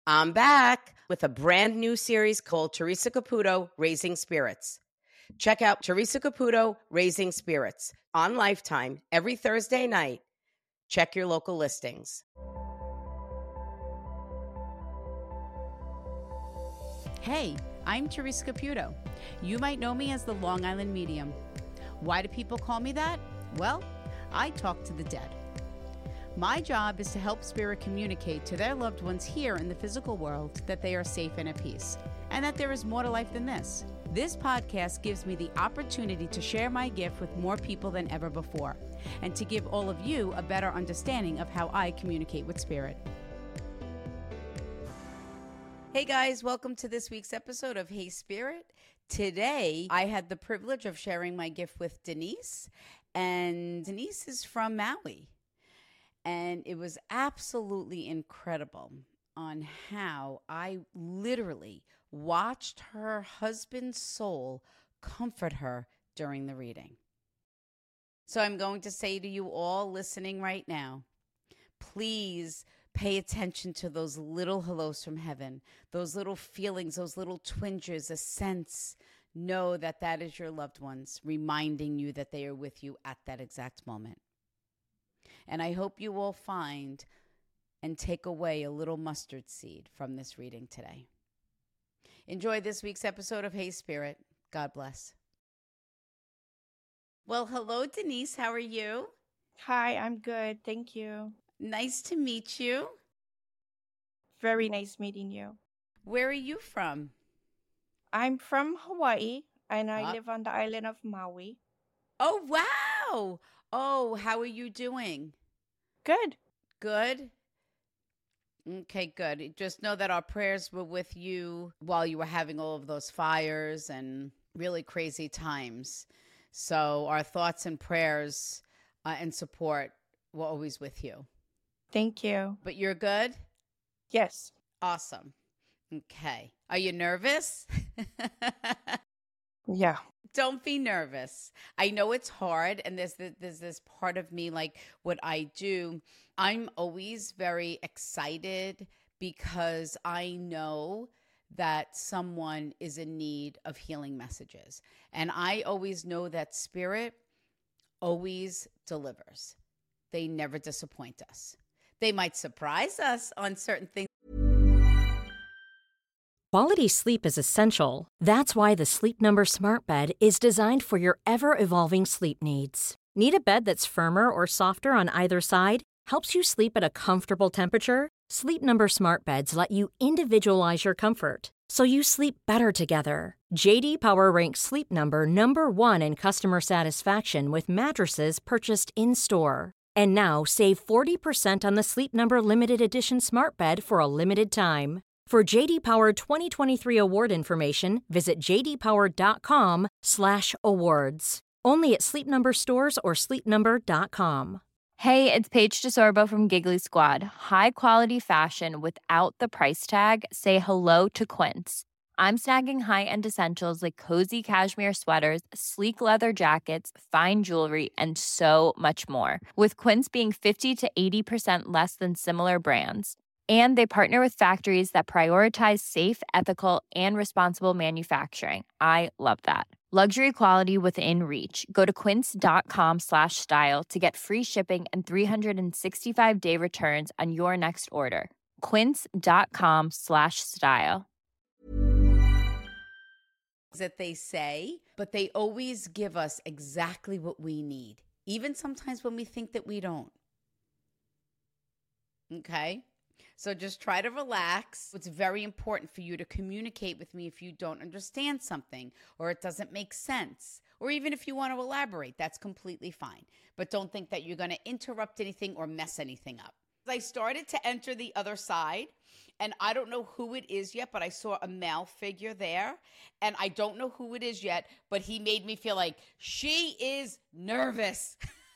I'm back with a brand new series called Teresa Caputo, Raising Spirits. Check out Teresa Caputo, Raising Spirits on Lifetime every Thursday night. Check your local listings. Hey, I'm Teresa Caputo. You might know me as the Long Island Medium. Why do people call me that? Well, I talk to the dead. My job is to help spirit communicate to their loved ones here in the physical world that they are safe and at peace, and that there is more to life than this. This podcast gives me the opportunity to share my gift with more people than ever before, and to give all of you a better understanding of how I communicate with spirit. Hey guys, welcome to this week's episode of Hey Spirit. Today, I had the privilege of sharing my gift with Denise, and Denise is from Maui. And it was absolutely incredible on how I literally watched her husband's soul comfort her during the reading. So I'm going to say to you all listening right now, please pay attention to those little hellos from heaven, those little feelings, those little twinges, a sense. Know that that is your loved ones reminding you that they are with you at that exact moment. And I hope you will find and take away a little mustard seed from this reading today. Enjoy this week's episode of Hey Spirit. God bless. Well, hello, Denise. How are you? Hi, I'm good. Thank you. Nice to meet you. Very nice meeting you. Where are you from? I'm from Hawaii, and I live on the island of Maui. Oh, wow. Oh, how are you doing? Good. Good? Okay, good. Just know that our prayers were with you while you were having all of those fires and really crazy times. So our thoughts and prayers and support were always with you. Thank you. But you're good? Yes. Awesome. Okay. Are you nervous? Yeah. Don't be nervous. I know it's hard, and there's this part of me, like what I do. I'm always very excited because I know that someone is in need of healing messages. And I always know that spirit always delivers. They never disappoint us. They might surprise us on certain things. Quality sleep is essential. That's why the Sleep Number Smart Bed is designed for your ever-evolving sleep needs. Need a bed that's firmer or softer on either side? Helps you sleep at a comfortable temperature? Sleep Number Smart Beds let you individualize your comfort, so you sleep better together. J.D. Power ranks Sleep Number number 1 in customer satisfaction with mattresses purchased in-store. And now, save 40% on the Sleep Number Limited Edition Smart Bed for a limited time. For J.D. Power 2023 award information, visit jdpower.com/awards. Only at Sleep Number stores or sleepnumber.com. Hey, it's Paige DeSorbo from Giggly Squad. High quality fashion without the price tag. Say hello to Quince. I'm snagging high-end essentials like cozy cashmere sweaters, sleek leather jackets, fine jewelry, and so much more. With Quince being 50 to 80% less than similar brands. And they partner with factories that prioritize safe, ethical, and responsible manufacturing. I love that. Luxury quality within reach. Go to quince.com/style to get free shipping and 365-day returns on your next order. Quince.com/style. That they say, but they always give us exactly what we need, even sometimes when we think that we don't. Okay? So just try to relax. It's very important for you to communicate with me if you don't understand something or it doesn't make sense. Or even if you want to elaborate, that's completely fine. But don't think that you're going to interrupt anything or mess anything up. I started to enter the other side, and I don't know who it is yet, but I saw a male figure there, and I don't know who it is yet, but he made me feel like she is nervous.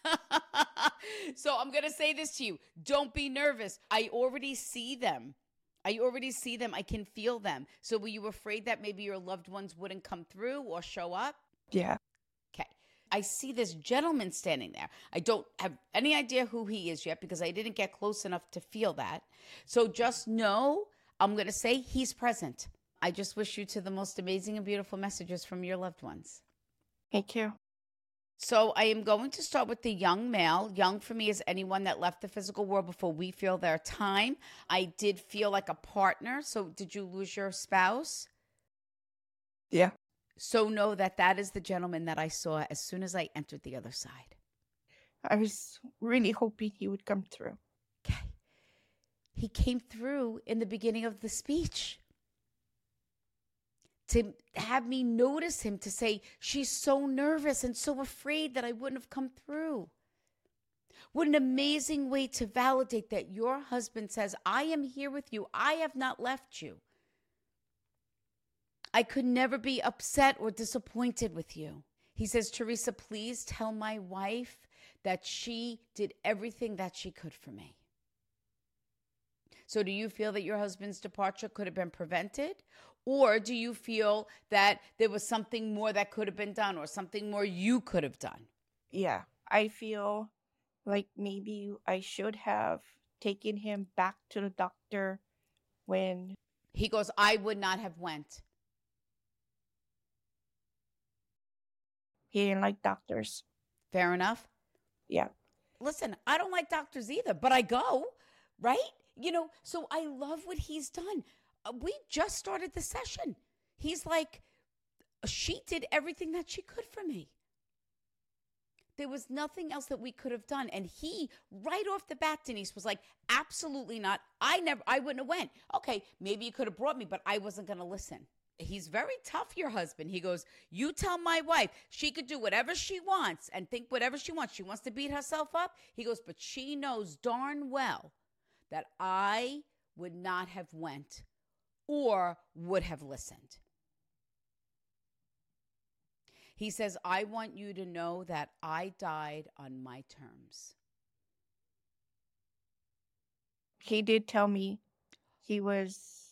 So I'm going to say this to you. Don't be nervous. I already see them. I can feel them. So were you afraid that maybe your loved ones wouldn't come through or show up? Yeah. Okay. I see this gentleman standing there. I don't have any idea who he is yet because I didn't get close enough to feel that. So just know I'm going to say he's present. I just wish you to the most amazing and beautiful messages from your loved ones. Thank you. So I am going to start with the young male. Young for me is anyone that left the physical world before we feel their time. I did feel like a partner. So did you lose your spouse? Yeah. So know that that is the gentleman that I saw as soon as I entered the other side. I was really hoping he would come through. Okay. He came through in the beginning of the speech to have me notice him, to say, she's so nervous and so afraid that I wouldn't have come through. What an amazing way to validate that your husband says, I am here with you. I have not left you. I could never be upset or disappointed with you. He says, Teresa, please tell my wife that she did everything that she could for me. So do you feel that your husband's departure could have been prevented? Or do you feel that there was something more that could have been done or something more you could have done? Yeah. I feel like maybe I should have taken him back to the doctor when He goes, I would not have went. he didn't like doctors. Fair enough. Yeah. Listen, I don't like doctors either, but I go, right? So I love what he's done. We just started the session. He's like, she did everything that she could for me. There was nothing else that we could have done. And he, right off the bat, Denise, was like, absolutely not. I wouldn't have went. Okay, maybe you could have brought me, but I wasn't going to listen. He's very tough, your husband. He goes, you tell my wife she could do whatever she wants and think whatever she wants. She wants to beat herself up. He goes, but she knows darn well that I would not have went or would have listened. He says, I want you to know that I died on my terms. He did tell me he was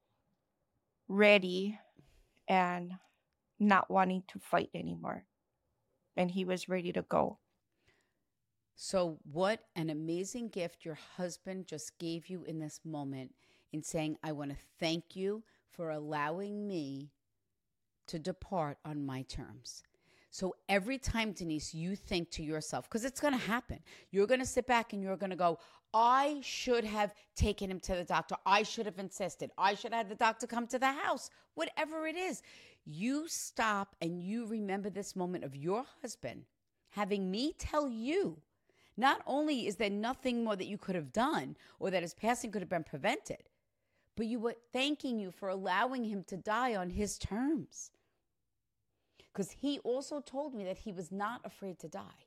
ready and not wanting to fight anymore. And he was ready to go. So what an amazing gift your husband just gave you in this moment in saying, I want to thank you for allowing me to depart on my terms. So every time, Denise, you think to yourself, because it's going to happen, you're going to sit back and you're going to go, I should have taken him to the doctor. I should have insisted. I should have had the doctor come to the house, whatever it is. You stop and you remember this moment of your husband having me tell you, not only is there nothing more that you could have done or that his passing could have been prevented, but you were thanking you for allowing him to die on his terms. Because he also told me that he was not afraid to die.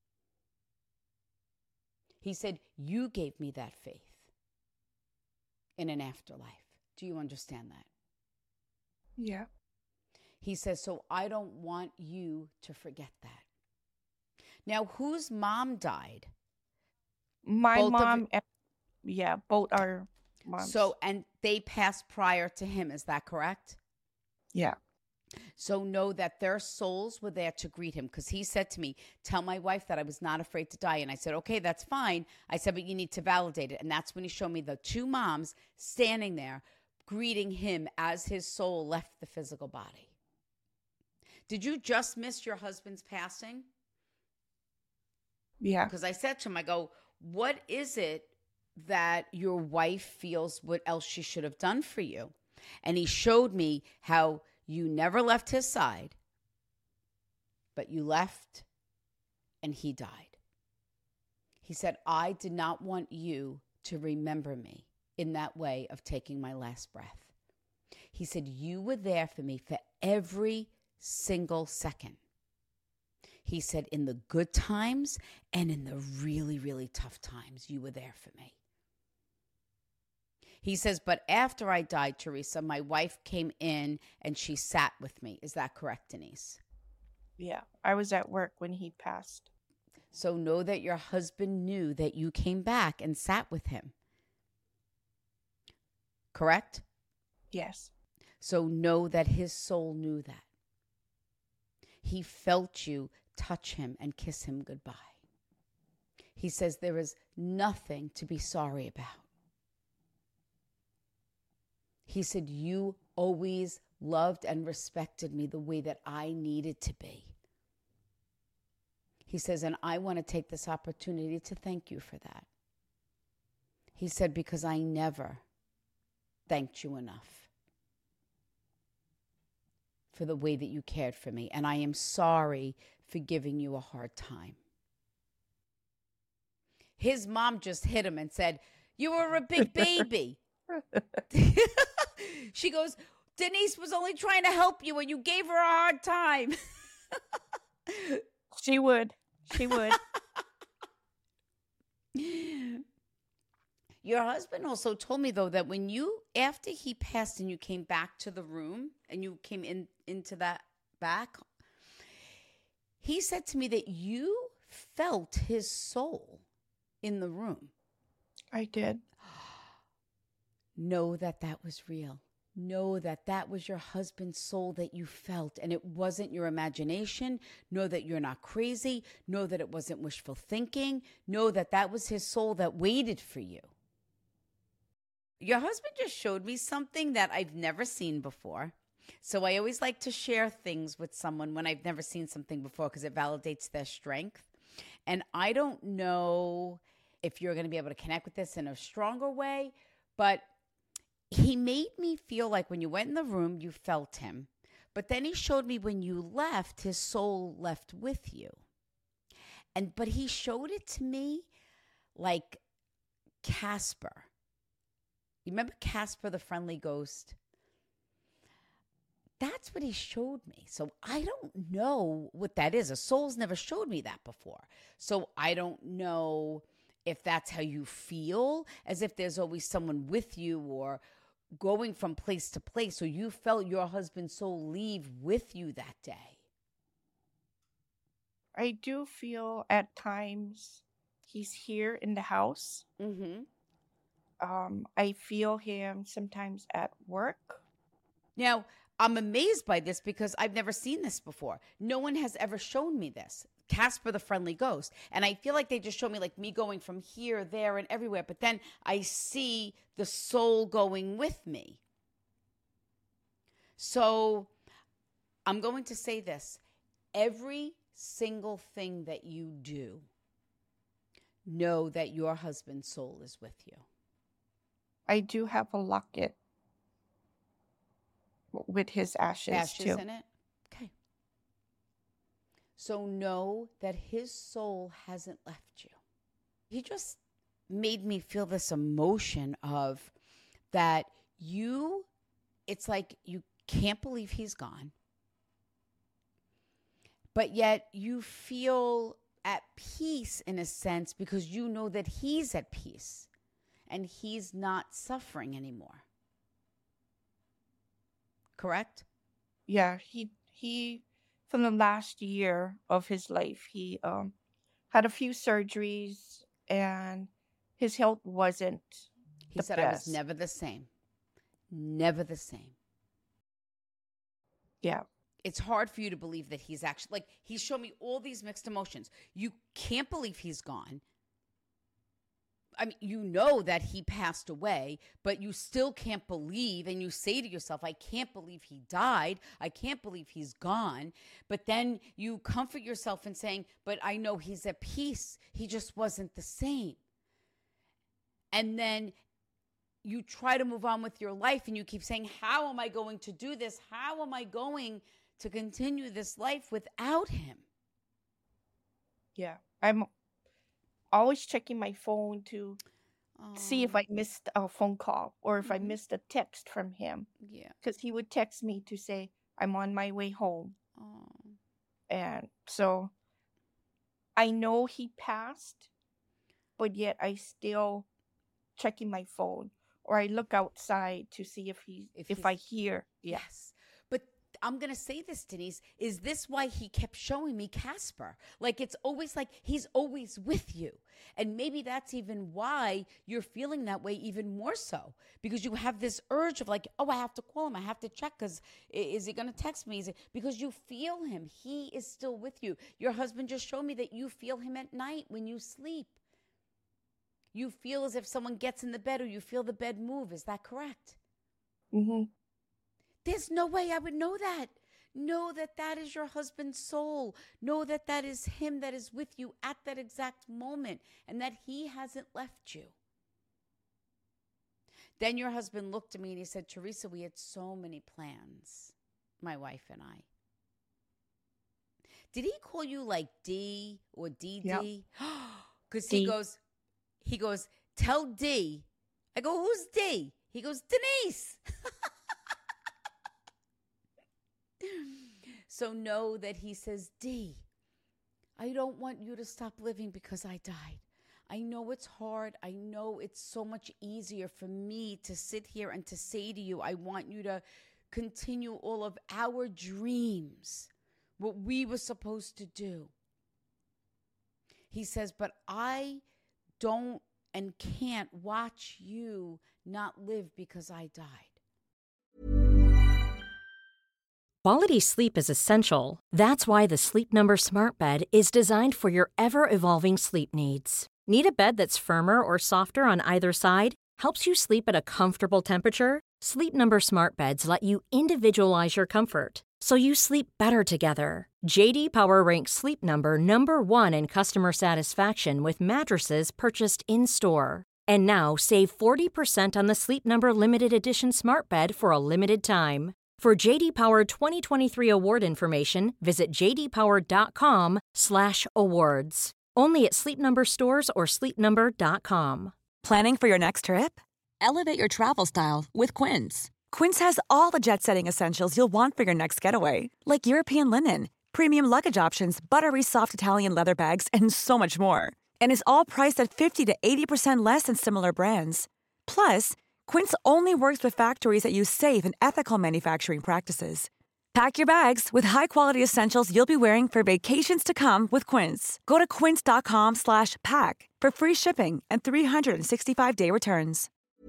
He said, you gave me that faith in an afterlife. Do you understand that? Yeah. He says, so I don't want you to forget that. Now, whose mom died? My Both mom, both are moms. So, and they passed prior to him, is that correct? Yeah. So know that their souls were there to greet him, because he said to me, tell my wife that I was not afraid to die. And I said, okay, that's fine. I said, but you need to validate it. And that's when he showed me the two moms standing there greeting him as his soul left the physical body. Did you just miss your husband's passing? Yeah. Because I said to him, I go, what is it that your wife feels what else she should have done for you? And he showed me how you never left his side, but you left and he died. He said, I did not want you to remember me in that way of taking my last breath. He said, you were there for me for every single second. He said, in the good times and in the really, really tough times, you were there for me. He says, but after I died, Teresa, my wife came in and she sat with me. Is that correct, Denise? Yeah. I was at work when he passed. So know that your husband knew that you came back and sat with him. Correct? Yes. So know that his soul knew that. He felt you touch him and kiss him goodbye. He says there is nothing to be sorry about. He said, you always loved and respected me the way that I needed to be. He says, and I want to take this opportunity to thank you for that. He said, because I never thanked you enough for the way that you cared for me. And I am sorry for giving you a hard time. His mom just hit him and said, you were a big baby. She goes, Denise was only trying to help you and you gave her a hard time. She would. She would. Your husband also told me, though, that when after he passed and you came back to the room and you came into that back, he said to me that you felt his soul in the room. I did. Know that was real. Know that was your husband's soul that you felt, and it wasn't your imagination. Know that you're not crazy. Know that it wasn't wishful thinking. Know that was his soul that waited for you. Your husband just showed me something that I've never seen before. So I always like to share things with someone when I've never seen something before because it validates their strength. And I don't know if you're going to be able to connect with this in a stronger way, but he made me feel like when you went in the room, you felt him. But then he showed me when you left, his soul left with you. But he showed it to me like Casper. You remember Casper, the friendly ghost? That's what he showed me. So I don't know what that is. A soul's never showed me that before. So I don't know if that's how you feel, as if there's always someone with you or going from place to place. So you felt your husband's soul leave with you that day. I do feel at times he's here in the house. Mm-hmm. I feel him sometimes at work. Now, I'm amazed by this because I've never seen this before. No one has ever shown me this. Casper the friendly ghost. And I feel like they just show me like me going from here, there, and everywhere. But then I see the soul going with me. So I'm going to say this. Every single thing that you do, know that your husband's soul is with you. I do have a locket with his ashes too. In it? Okay. So know that his soul hasn't left you. He just made me feel this emotion of that it's like you can't believe he's gone, but yet you feel at peace in a sense because you know that he's at peace and he's not suffering anymore. Correct? Yeah, he from the last year of his life, he had a few surgeries and his health wasn't He the said, best. I was never the same. Never the same. Yeah. It's hard for you to believe that he's actually, like, he's shown me all these mixed emotions. You can't believe he's gone. I mean, you know that he passed away, but you still can't believe, and you say to yourself, I can't believe he died. I can't believe he's gone. But then you comfort yourself in saying, but I know he's at peace. He just wasn't the same. And then you try to move on with your life, and you keep saying, how am I going to do this? How am I going to continue this life without him? Yeah. I'm always checking my phone to see if I missed a phone call or if I missed a text from him. Yeah. Because he would text me to say, I'm on my way home. Oh. And so I know he passed, but yet I still checking my phone or I look outside to see if I hear. Yes. But I'm going to say this, Denise, is this why he kept showing me Casper? Like, it's always like he's always with you. And maybe that's even why you're feeling that way even more so, because you have this urge of like, oh, I have to call him. I have to check because is he going to text me? Because you feel him. He is still with you. Your husband just showed me that you feel him at night when you sleep. You feel as if someone gets in the bed or you feel the bed move. Is that correct? Mm-hmm. There's no way I would know that. Know that that is your husband's soul. Know that that is him that is with you at that exact moment and that he hasn't left you. Then your husband looked at me and he said, Teresa, we had so many plans, my wife and I. Did he call you like D or DD? Yep. Because D. he goes, tell D. I go, who's D? He goes, Denise. So know that he says, D, I don't want you to stop living because I died. I know it's hard. I know it's so much easier for me to sit here and to say to you, I want you to continue all of our dreams, what we were supposed to do. He says, but I don't and can't watch you not live because I died. Quality sleep is essential. That's why the Sleep Number Smart Bed is designed for your ever-evolving sleep needs. Need a bed that's firmer or softer on either side? Helps you sleep at a comfortable temperature? Sleep Number Smart Beds let you individualize your comfort, so you sleep better together. J.D. Power ranks Sleep Number number 1 in customer satisfaction with mattresses purchased in-store. And now, save 40% on the Sleep Number Limited Edition Smart Bed for a limited time. For J.D. Power 2023 award information, visit jdpower.com/awards. Only at Sleep Number stores or sleepnumber.com. Planning for your next trip? Elevate your travel style with Quince. Quince has all the jet-setting essentials you'll want for your next getaway, like European linen, premium luggage options, buttery soft Italian leather bags, and so much more. And is all priced at 50 to 80% less than similar brands. Plus, Quince only works with factories that use safe and ethical manufacturing practices. Pack your bags with high-quality essentials you'll be wearing for vacations to come with Quince. Go to quince.com/pack for free shipping and 365-day returns.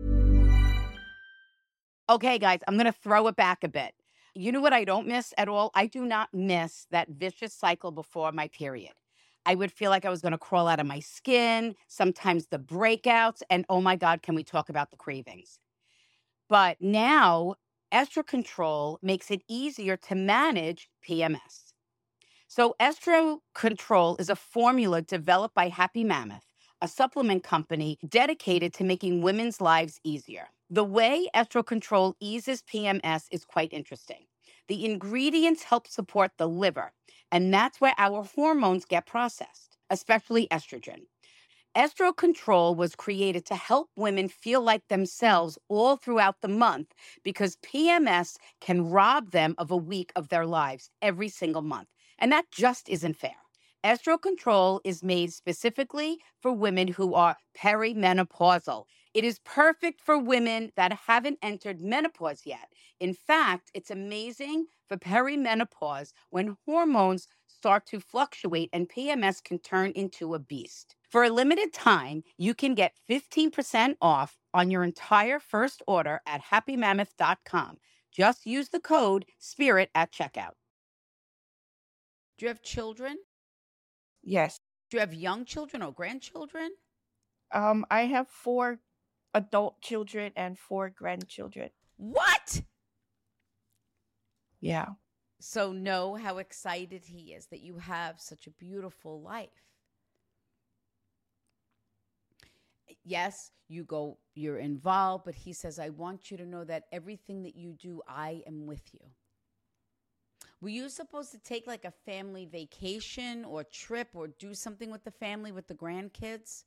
Okay, guys, I'm going to throw it back a bit. You know what I don't miss at all? I do not miss that vicious cycle before my period. I would feel like I was going to crawl out of my skin, sometimes the breakouts, and oh my God, can we talk about the cravings? But now, Estro Control makes it easier to manage PMS. So Estro Control is a formula developed by Happy Mammoth, a supplement company dedicated to making women's lives easier. The way Estro Control eases PMS is quite interesting. The ingredients help support the liver, and that's where our hormones get processed, especially estrogen. Estro Control was created to help women feel like themselves all throughout the month because PMS can rob them of a week of their lives every single month. And that just isn't fair. Estro Control is made specifically for women who are perimenopausal. It is perfect for women that haven't entered menopause yet. In fact, it's amazing for perimenopause when hormones start to fluctuate and PMS can turn into a beast. For a limited time, you can get 15% off on your entire first order at happymammoth.com. Just use the code SPIRIT at checkout. Do you have children? Yes. Do you have young children or grandchildren? I have 4 adult children and 4 grandchildren. What? Yeah. So know how excited he is that you have such a beautiful life. Yes, you're involved, but he says, I want you to know that everything that you do, I am with you. Were you supposed to take like a family vacation or trip or do something with the family, with the grandkids?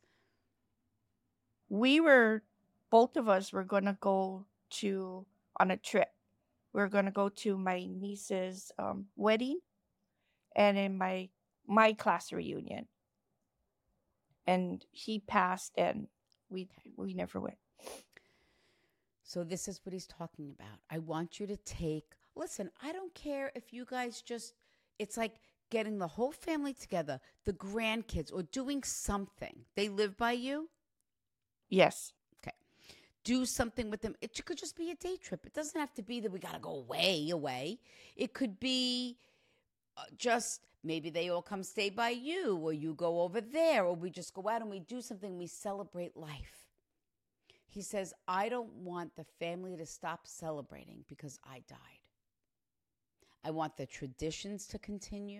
Both of us were going to go on a trip. We were going to go to my niece's wedding and in my class reunion. And he passed and we never went. So this is what he's talking about. I want you to listen, I don't care if you guys it's like getting the whole family together, the grandkids, or doing something. They live by you? Yes. Okay. Do something with them. It could just be a day trip. It doesn't have to be that we got to go away. It could be just maybe they all come stay by you, or you go over there, or we just go out and we do something. We celebrate life. He says, I don't want the family to stop celebrating because I died. I want the traditions to continue.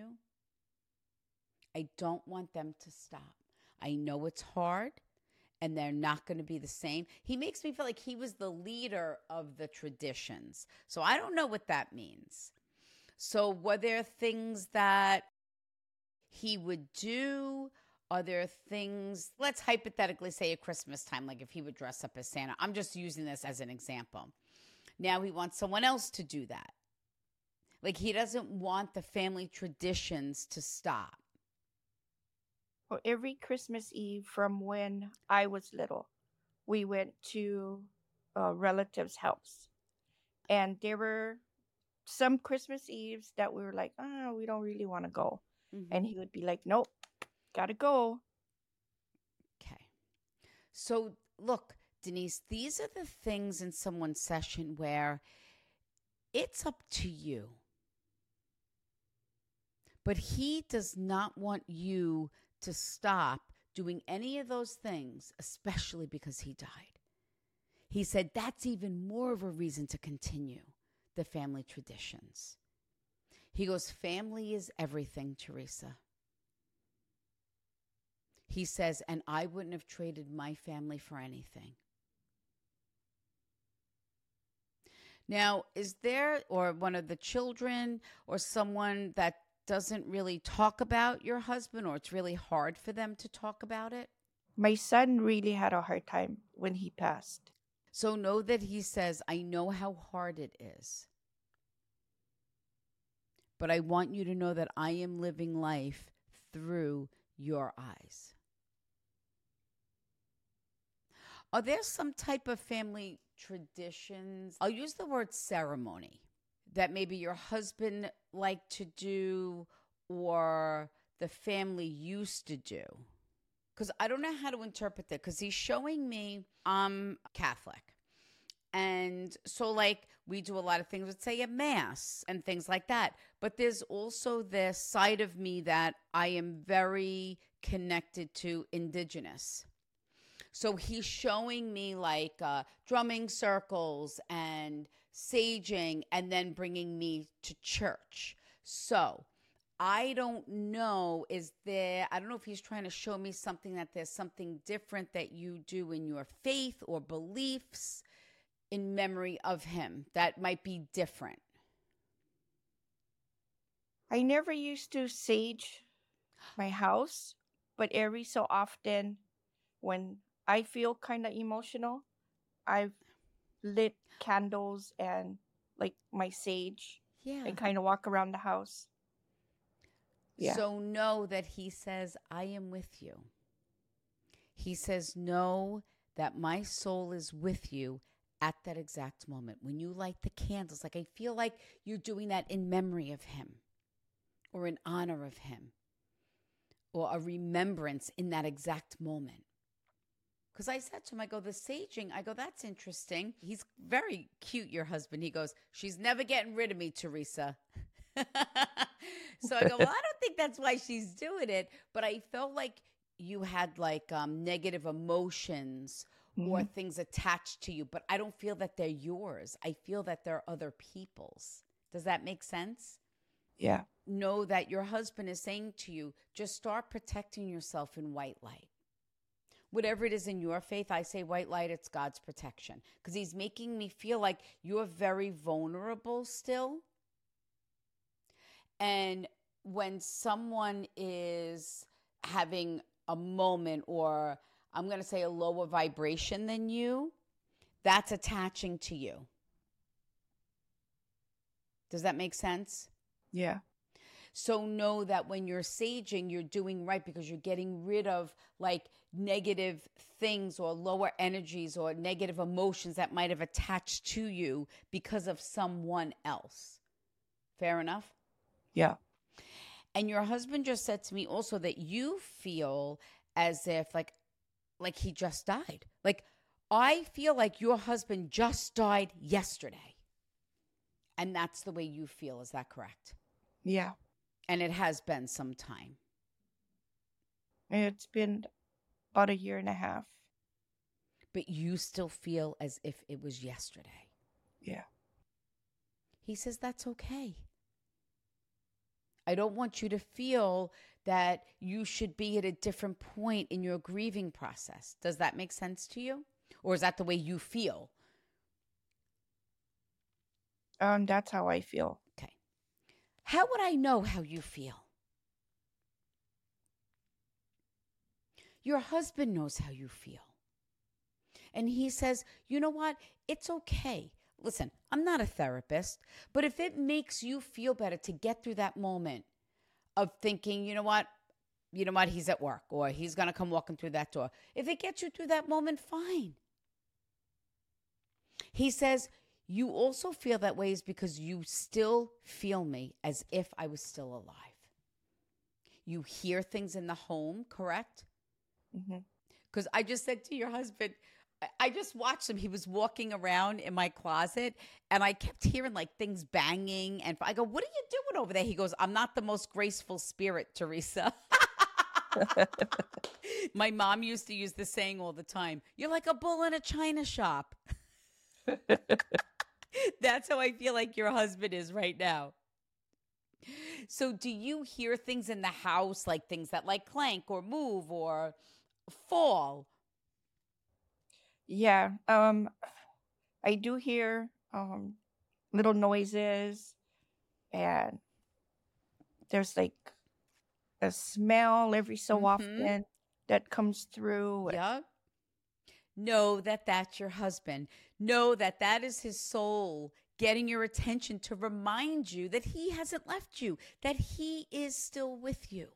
I don't want them to stop. I know it's hard and they're not going to be the same. He makes me feel like he was the leader of the traditions. So I don't know what that means. So were there things that he would do? Are there things, let's hypothetically say at Christmas time, like if he would dress up as Santa. I'm just using this as an example. Now he wants someone else to do that. Like he doesn't want the family traditions to stop. Well, every Christmas Eve from when I was little, we went to a relative's house. And there were some Christmas Eves that we were like, oh, we don't really want to go. Mm-hmm. And he would be like, nope, gotta go. Okay. So look, Denise, these are the things in someone's session where it's up to you. But he does not want you to stop doing any of those things, especially because he died. He said that's even more of a reason to continue the family traditions. He goes, family is everything, Teresa. He says, and I wouldn't have traded my family for anything. Now, is there, or one of the children, or someone that doesn't really talk about your husband, or it's really hard for them to talk about it? My son really had a hard time when he passed. So know that he says, I know how hard it is. But I want you to know that I am living life through your eyes. Are there some type of family traditions? I'll use the word ceremony that maybe your husband liked to do or the family used to do. Because I don't know how to interpret that, because he's showing me I'm Catholic. And so like we do a lot of things, let's say a mass and things like that. But there's also this side of me that I am very connected to indigenous. So he's showing me like drumming circles and saging and then bringing me to church. So I don't know, I don't know if he's trying to show me something, that there's something different that you do in your faith or beliefs in memory of him that might be different. I never used to sage my house, but every so often when I feel kind of emotional, I've lit candles and like my sage and kind of walk around the house. Yeah. So know that he says, I am with you. He says, know that my soul is with you at that exact moment. When you light the candles, like I feel like you're doing that in memory of him or in honor of him or a remembrance in that exact moment. Because I said to him, I go, the saging, I go, that's interesting. He's very cute, your husband. He goes, she's never getting rid of me, Teresa. So I go, well, I don't think that's why she's doing it. But I felt like you had like negative emotions or things attached to you. But I don't feel that they're yours. I feel that they're other people's. Does that make sense? Yeah. Know that your husband is saying to you, just start protecting yourself in white light. Whatever it is in your faith, I say white light, it's God's protection. Because he's making me feel like you're very vulnerable still. And when someone is having a moment, or I'm going to say a lower vibration than you, that's attaching to you. Does that make sense? Yeah. So know that when you're saging, you're doing right because you're getting rid of like negative things or lower energies or negative emotions that might have attached to you because of someone else. Fair enough? Yeah. And your husband just said to me also that you feel as if like he just died. Like I feel like your husband just died yesterday. And that's the way you feel. Is that correct? Yeah. And it has been some time. It's been about 1.5 years. but you still feel as if it was yesterday. Yeah. He says that's okay. I don't want you to feel that you should be at a different point in your grieving process. Does that make sense to you? Or is that the way you feel? That's how I feel. Okay. How would I know how you feel? Your husband knows how you feel. And he says, you know what? It's okay. Listen, I'm not a therapist, but if it makes you feel better to get through that moment of thinking, you know what, he's at work or he's going to come walking through that door. If it gets you through that moment, fine. He says, you also feel that way is because you still feel me as if I was still alive. You hear things in the home, correct? Because I just said to your husband, I just watched him. He was walking around in my closet and I kept hearing like things banging. And I go, what are you doing over there? He goes, I'm not the most graceful spirit, Teresa. My mom used to use this saying all the time. You're like a bull in a china shop. That's how I feel like your husband is right now. So do you hear things in the house, like things that like clank or move or fall? Yeah. I do hear little noises, and there's like a smell every so often that comes through. Yep. Know that that's your husband. Know that that is his soul getting your attention to remind you that he hasn't left you, that he is still with you.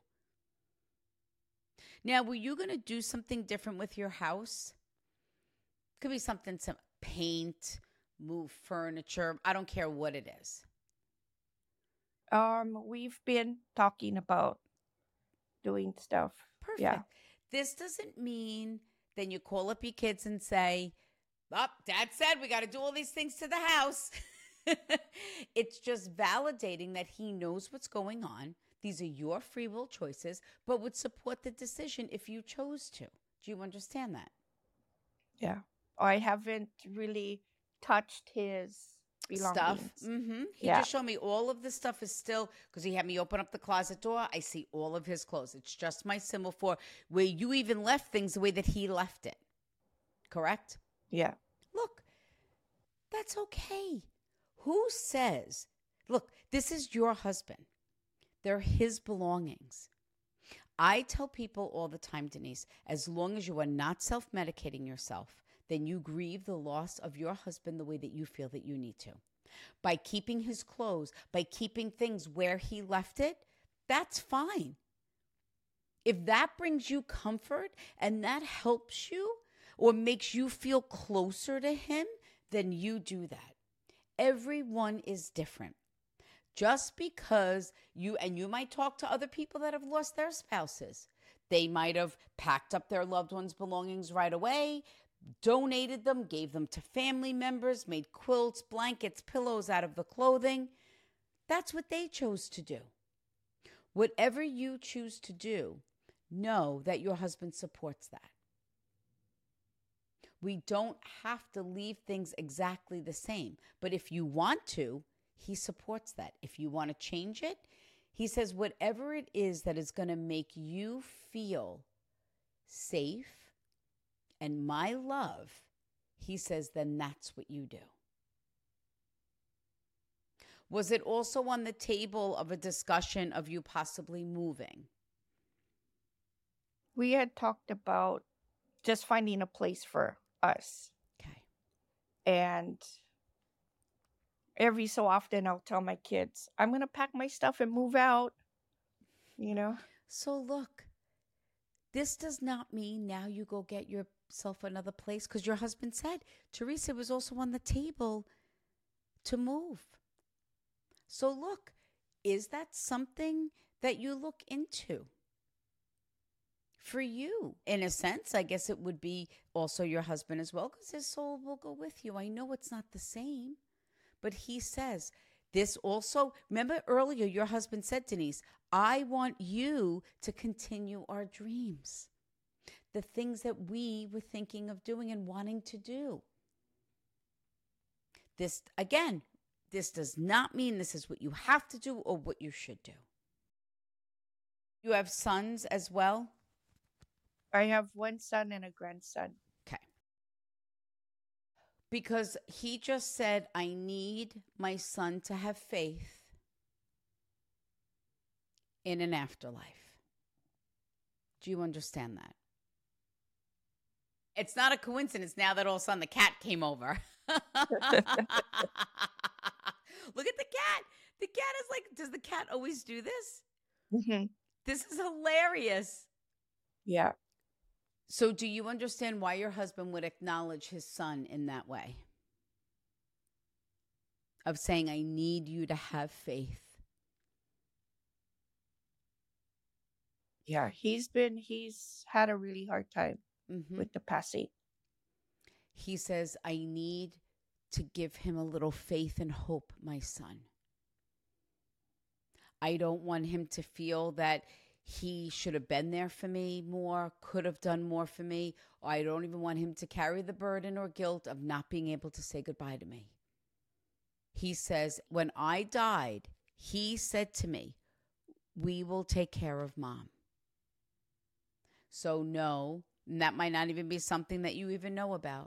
Now, were you going to do something different with your house? Could be something, some paint, move furniture. I don't care what it is. We've been talking about doing stuff. Perfect. Yeah. This doesn't mean then you call up your kids and say, oh, Dad said we got to do all these things to the house. It's just validating that he knows what's going on. These are your free will choices, but would support the decision if you chose to. Do you understand that? Yeah. I haven't really touched his belongings. Stuff. He Yeah. just showed me all of the stuff is still, because he had me open up the closet door. I see all of his clothes. It's just my symbol for where you even left things the way that he left it. Correct? Yeah. Look, that's okay. Who says, look, this is your husband. They're his belongings. I tell people all the time, Denise, as long as you are not self-medicating yourself, then you grieve the loss of your husband the way that you feel that you need to. By keeping his clothes, by keeping things where he left it, that's fine. If that brings you comfort and that helps you or makes you feel closer to him, then you do that. Everyone is different. Just because you might talk to other people that have lost their spouses. They might have packed up their loved ones' belongings right away, donated them, gave them to family members, made quilts, blankets, pillows out of the clothing. That's what they chose to do. Whatever you choose to do, know that your husband supports that. We don't have to leave things exactly the same, but if you want to, he supports that. If you want to change it, he says whatever it is that is going to make you feel safe and my love, he says, then that's what you do. Was it also on the table of a discussion of you possibly moving? We had talked about just finding a place for us. Okay. And every so often I'll tell my kids, I'm going to pack my stuff and move out, you know? So look, this does not mean now you go get yourself another place, because your husband said, Teresa, was also on the table to move. So look, is that something that you look into? For you, in a sense, I guess it would be also your husband as well, because his soul will go with you. I know it's not the same, but he says this also. Remember earlier, your husband said, Denise, I want you to continue our dreams. the things that we were thinking of doing and wanting to do. This, again, this does not mean this is what you have to do or what you should do. You have sons as well? I have one son and a grandson. Okay. Because he just said, I need my son to have faith in an afterlife. Do you understand that? It's not a coincidence now that all of a sudden the cat came over. Look at the cat. The cat is like, does the cat always do this? Mm-hmm. This is hilarious. Yeah. So do you understand why your husband would acknowledge his son in that way? Of saying, I need you to have faith. Yeah, he's had a really hard time with the passing. He says, I need to give him a little faith and hope, my son. I don't want him to feel that he should have been there for me more, could have done more for me, or I don't even want him to carry the burden or guilt of not being able to say goodbye to me. He says, when I died, he said to me, we will take care of Mom. So no, that might not even be something that you even know about.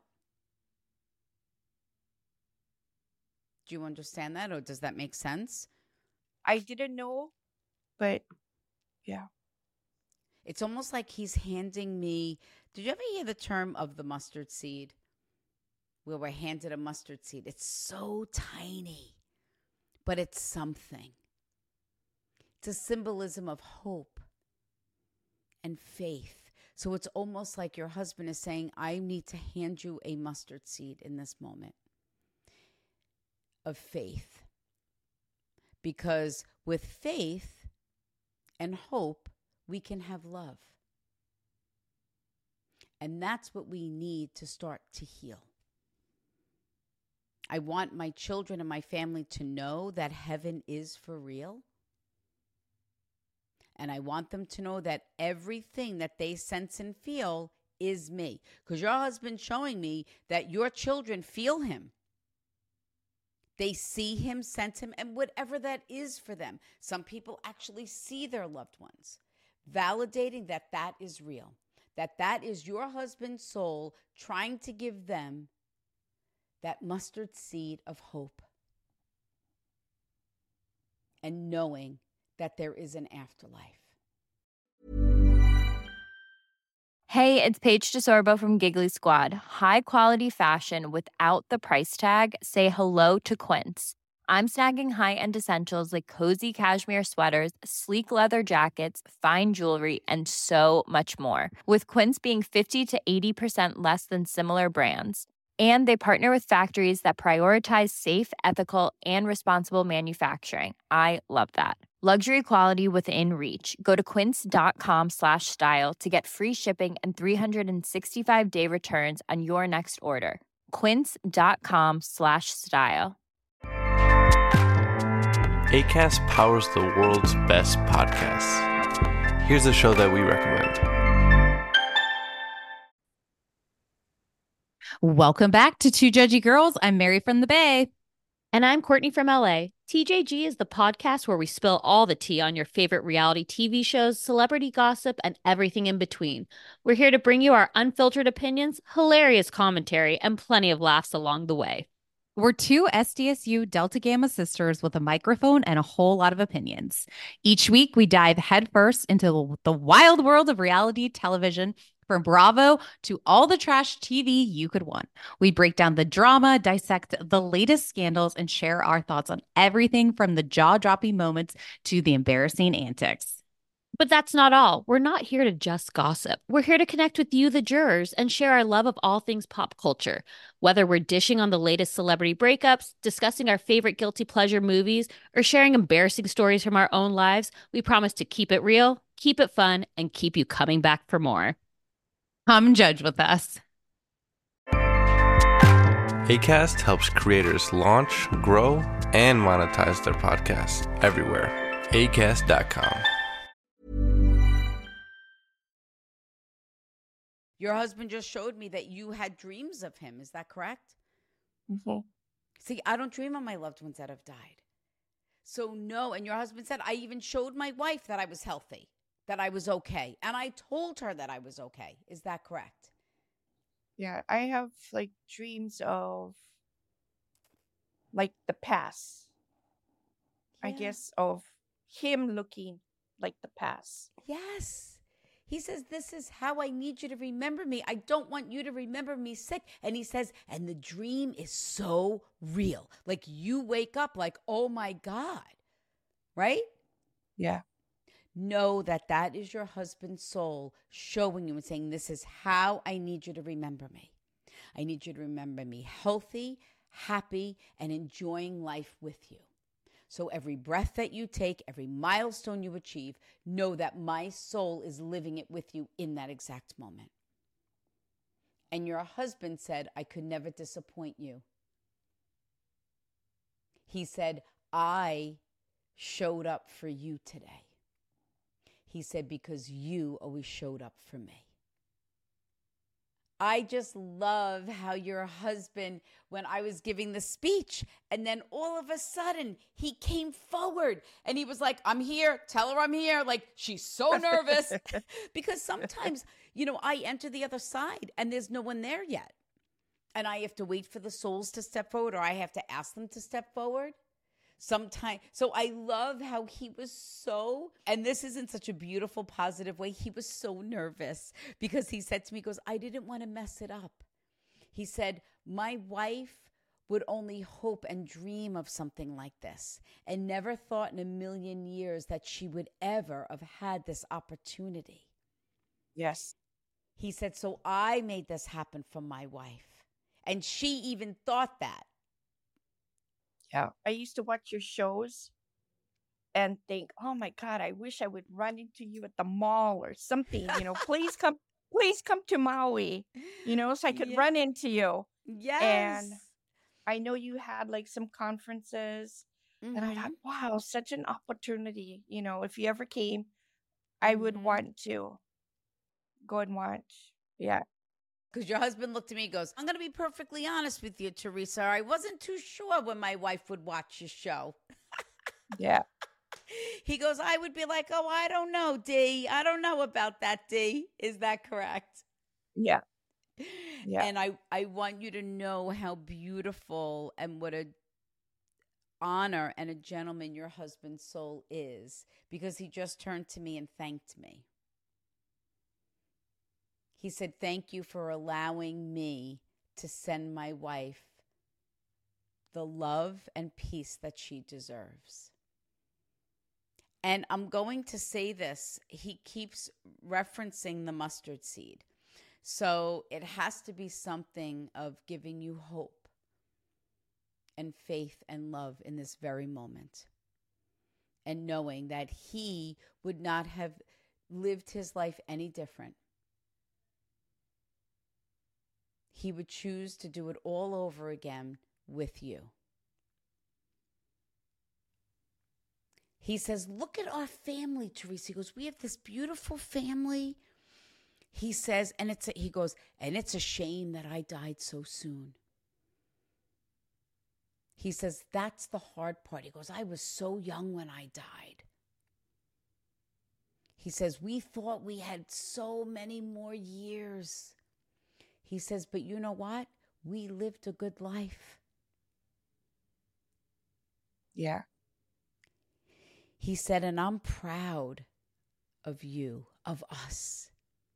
Do you understand that, or does that make sense? I didn't know, but yeah. It's almost like he's handing me, did you ever hear the term of the mustard seed? Where we're handed a mustard seed. It's so tiny, but it's something. It's a symbolism of hope and faith. So it's almost like your husband is saying, I need to hand you a mustard seed in this moment of faith. Because with faith and hope, we can have love. And that's what we need to start to heal. I want my children and my family to know that heaven is for real. And I want them to know that everything that they sense and feel is me. Because your husband's showing me that your children feel him. They see him, sense him, and whatever that is for them. Some people actually see their loved ones, validating that that is real, that that is your husband's soul trying to give them that mustard seed of hope and knowing that there is an afterlife. Hey, it's Paige DeSorbo from Giggly Squad. High quality fashion without the price tag. Say hello to Quince. I'm snagging high-end essentials like cozy cashmere sweaters, sleek leather jackets, fine jewelry, and so much more. With Quince being 50 to 80% less than similar brands. And they partner with factories that prioritize safe, ethical, and responsible manufacturing. I love that. Luxury quality within reach. Go to quince.com/style to get free shipping and 365-day returns on your next order. Quince.com/style. Acast powers the world's best podcasts. Here's a show that we recommend. Welcome back to Two Judgy Girls. I'm Mary from the Bay. And I'm Courtney from LA. TJG is the podcast where we spill all the tea on your favorite reality TV shows, celebrity gossip, and everything in between. We're here to bring you our unfiltered opinions, hilarious commentary, and plenty of laughs along the way. We're two SDSU Delta Gamma sisters with a microphone and a whole lot of opinions. Each week, we dive headfirst into the wild world of reality television, from Bravo to all the trash TV you could want. We break down the drama, dissect the latest scandals, and share our thoughts on everything from the jaw-dropping moments to the embarrassing antics. But that's not all. We're not here to just gossip. We're here to connect with you, the jurors, and share our love of all things pop culture. Whether we're dishing on the latest celebrity breakups, discussing our favorite guilty pleasure movies, or sharing embarrassing stories from our own lives, we promise to keep it real, keep it fun, and keep you coming back for more. Come judge with us. Acast helps creators launch, grow, and monetize their podcasts everywhere. Acast.com. Your husband just showed me that you had dreams of him. Is that correct? Mm-hmm. See, I don't dream of my loved ones that have died. So no, and your husband said, I even showed my wife that I was healthy, that I was okay. And I told her that I was okay. Is that correct? Yeah, I have like dreams of like the past. I Yeah. guess of him looking like the past. Yes. He says, this is how I need you to remember me. I don't want you to remember me sick. And he says, and the dream is so real. Like you wake up like, oh my God. Right? Yeah. Know that that is your husband's soul showing you and saying, this is how I need you to remember me. I need you to remember me healthy, happy, and enjoying life with you. So every breath that you take, every milestone you achieve, know that my soul is living it with you in that exact moment. And your husband said, I could never disappoint you. He said, I showed up for you today. He said, because you always showed up for me. I just love how your husband, when I was giving the speech, and then all of a sudden he came forward and he was like, I'm here. Tell her I'm here. Like, she's so nervous. Because sometimes, I enter the other side and there's no one there yet. And I have to wait for the souls to step forward, or I have to ask them to step forward. Sometimes, so I love how he was so, and this is in such a beautiful, positive way, he was so nervous because he said to me, he goes, I didn't want to mess it up. He said, my wife would only hope and dream of something like this and never thought in a million years that she would ever have had this opportunity. Yes. He said, so I made this happen for my wife. And she even thought that. Yeah. I used to watch your shows and think, oh my God, I wish I would run into you at the mall or something, please come to Maui, so I could run into you. Yes. And I know you had like some conferences and I thought, wow, such an opportunity. If you ever came, I would want to go and watch. Yeah. Because your husband looked at me and goes, I'm going to be perfectly honest with you, Teresa. I wasn't too sure when my wife would watch your show. Yeah. He goes, I would be like, oh, I don't know, D. I don't know about that, D. Is that correct? Yeah. Yeah. And I want you to know how beautiful and what a honor and a gentleman your husband's soul is, because he just turned to me and thanked me. He said, thank you for allowing me to send my wife the love and peace that she deserves. And I'm going to say this. He keeps referencing the mustard seed. So it has to be something of giving you hope and faith and love in this very moment. And knowing that he would not have lived his life any different. He would choose to do it all over again with you. He says, look at our family, Teresa. He goes, we have this beautiful family. He says, and it's a shame that I died so soon. He says, that's the hard part. He goes, I was so young when I died. He says, we thought we had so many more years. He says, but you know what? We lived a good life. Yeah. He said, and I'm proud of you, of us.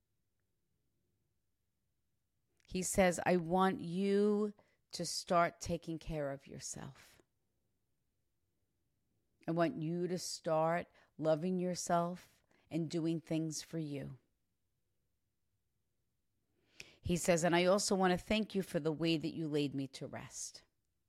He says, I want you to start taking care of yourself. I want you to start loving yourself and doing things for you. He says, and I also want to thank you for the way that you laid me to rest.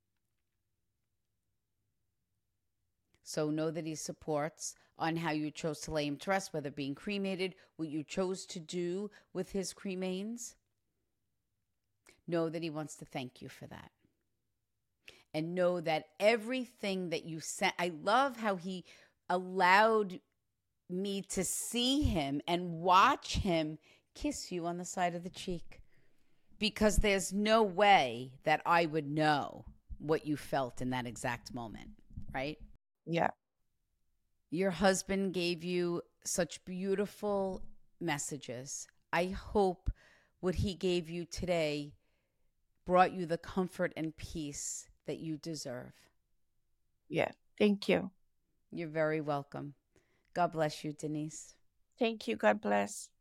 So know that he supports on how you chose to lay him to rest, whether being cremated, what you chose to do with his cremains. Know that he wants to thank you for that. And know that everything that you sent, I love how he allowed me to see him and watch him kiss you on the side of the cheek. Because there's no way that I would know what you felt in that exact moment, right? Yeah. Your husband gave you such beautiful messages. I hope what he gave you today brought you the comfort and peace that you deserve. Yeah. Thank you. You're very welcome. God bless you, Denise. Thank you. God bless.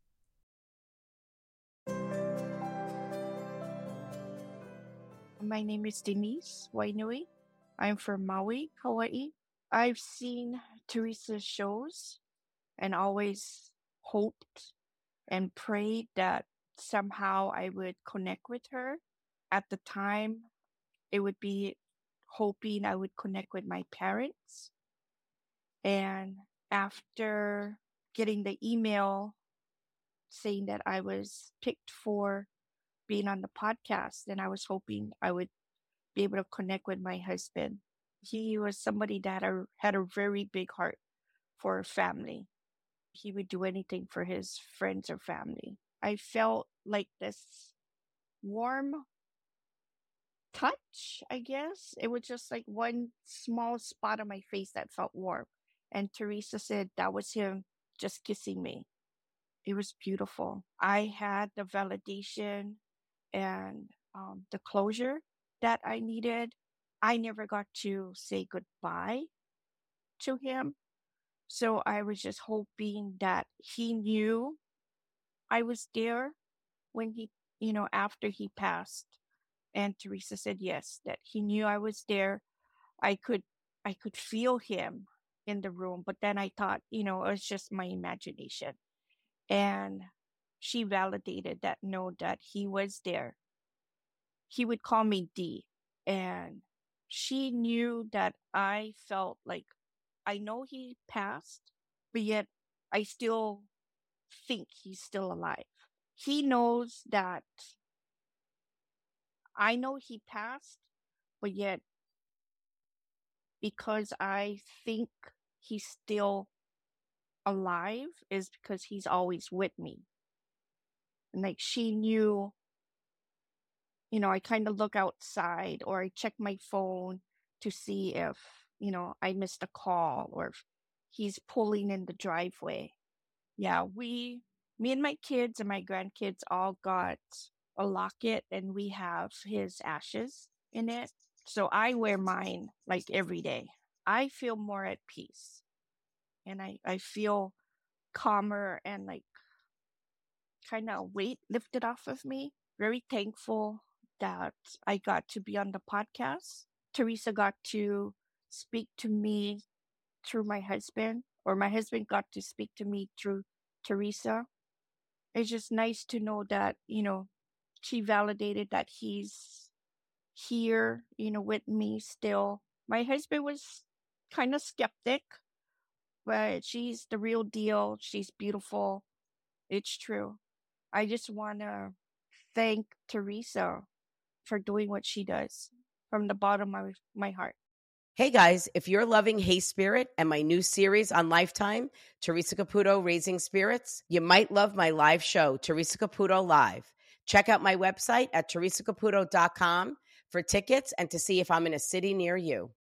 My name is Denise Wainui. I'm from Maui, Hawaii. I've seen Teresa's shows and always hoped and prayed that somehow I would connect with her. At the time, it would be hoping I would connect with my parents. And after getting the email saying that I was picked for being on the podcast, then I was hoping I would be able to connect with my husband. He was somebody that had a very big heart for family. He would do anything for his friends or family. I felt like this warm touch, I guess. It was just like one small spot on my face that felt warm. And Teresa said that was him just kissing me. It was beautiful. I had the validation and the closure that I needed. I never got to say goodbye to him. So I was just hoping that he knew I was there when he, after he passed. And Teresa said yes, that he knew I was there. I could feel him in the room, but then I thought, it was just my imagination. And she validated that, no, that he was there. He would call me D. And she knew that I felt like, I know he passed, but yet I still think he's still alive. He knows that I know he passed, but yet because I think he's still alive is because he's always with me. And like she knew, I kind of look outside or I check my phone to see if, I missed a call or if he's pulling in the driveway. Yeah, me and my kids and my grandkids all got a locket and we have his ashes in it. So I wear mine like every day. I feel more at peace and I feel calmer and like kind of weight lifted off of me. Very thankful that I got to be on the podcast. Teresa got to speak to me through my husband, or my husband got to speak to me through Teresa. It's just nice to know that, she validated that he's here, with me still. My husband was kind of skeptic, but she's the real deal. She's beautiful. It's true. I just want to thank Teresa for doing what she does from the bottom of my heart. Hey guys, if you're loving Hey Spirit and my new series on Lifetime, Teresa Caputo Raising Spirits, you might love my live show, Teresa Caputo Live. Check out my website at teresacaputo.com for tickets and to see if I'm in a city near you.